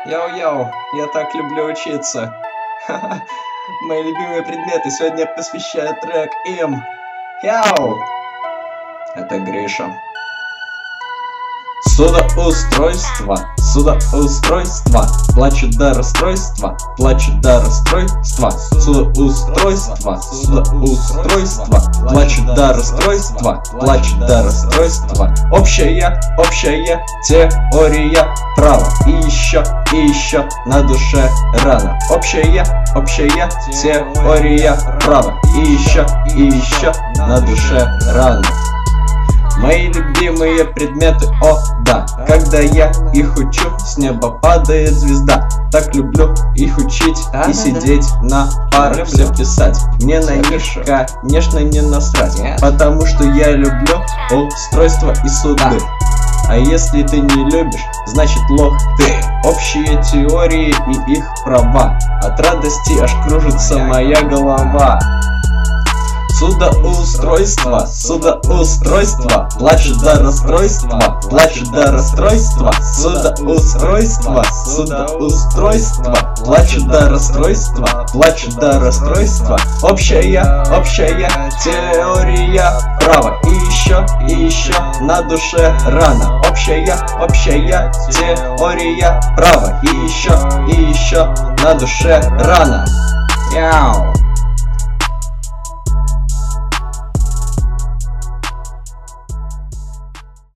Йоу-йоу, я так люблю учиться. Мои любимые предметы сегодня я посвящаю трек им. Яу! Это Гриша. Судоустройство, плачут до расстройства, судоустройство, плачут до расстройства, Общая теория права, и еще на душе рано. Общая теория права, и еще на душе рано. Мои любимые предметы, о да, когда я их учу, с неба падает звезда. Так люблю их учить и сидеть на парах все писать. Мне на них, конечно, не насрать, потому что я люблю устройства и суды. А если ты не любишь, значит лох ты. Общие теории и их права, от радости аж кружится моя голова. Судоустройство, плачет до расстройства, судоустройство, плачет до расстройства, Общая теория права, и еще на душе рано. Общая теория права, и еще на душе рано. Яу!